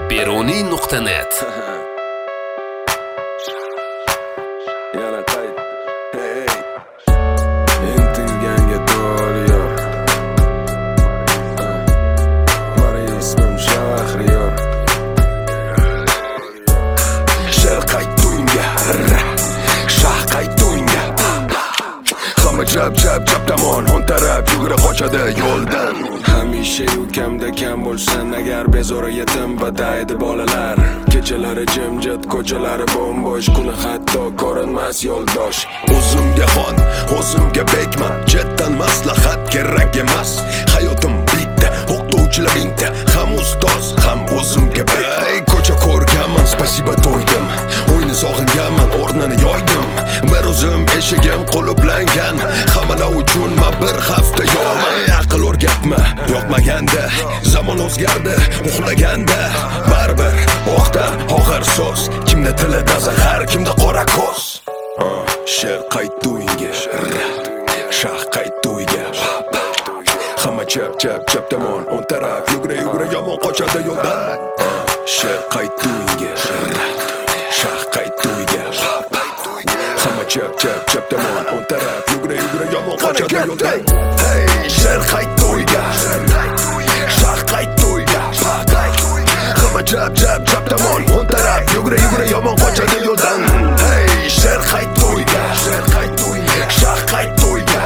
Beruniy.net Yana qayt. Hey. Intilganga doriyor. Mari ismim Shahriyor. Shel qayt to'yinga. Shah qayt to'yinga. Hamma jab tamon on taraf yugura qochadi yo'ldan. Hamisha ukamda kam bo'lsin agar bezori yetim badaydi bolalar. Kechalari jimjit, ko'chalari bo'mbo'sh, kuni hatto ko'rinmas yo'ldosh. O'zimga xon, o'zimga bekman, jetdan maslahat kerak emas. Hayotim bitta, o'qituvchilar bitta, ham ustoz, ham o'zimga bekman. Ko'cha ko'rganman, spasiba to'ydim. O'yni sog'inganman, o'rnini yoydim. Bir o'zim eshigim qulublangan, hammalar uchun men bir hafta yo'qman. Aql o'rgatma, yo'qmaganda, zamon o'zgardi, uxlaganda, baribir o'qdan og'ir so'z. Kimda tilida zahar, kimda qora ko'z. Sher qayt to'yinga, shah qayt to'yga. Hamma chap tomon on taraf yugura yomon qochadi yo'ldan. Sher qayt to'yinga, shah qayt to'yga. Hamma chap tomon on taraf yugura yomon qochadi yo'ldan. Hey, sher qayt to'yga, shah qayt to'yga. Hamma chap tomon on taraf yugura yomon qochadi yo'ldan. Hey, sher qayt to'yga, shah qayt to'yga.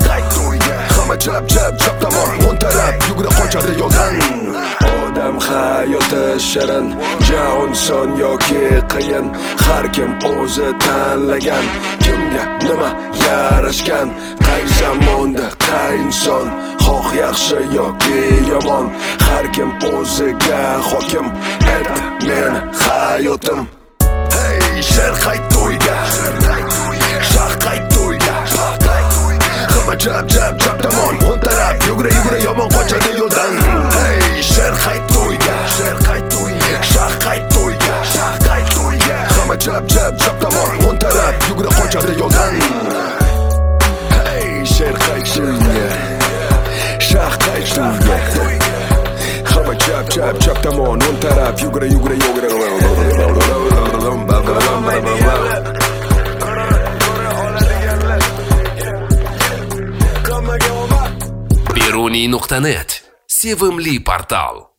Hamma chap tomon on taraf yugura qochadi yo'ldan. Odam hayoti shirin, jahon son yoki qiyin, har kim o'zi tanlagan. Kimga nima yarashgan, qay zamonda qay inson, xoh yaxshi yoki yomon, har kim o'ziga hokim. Et men hayotim. Hey, sher qayt to'yga, shah qayt to'yga. Hamma chap tomon on taraf yugura yomon qochadi yo'ldan. Hey, sher qayt to'yga, shah qayt to'yga. Hamma chap tomon on taraf yugura qochadi yo'ldan. Hey, sher qayt to'yga, shah qayt to'yga. Hamma chap tomon on taraf yugura Beruniy.net sevimli portal.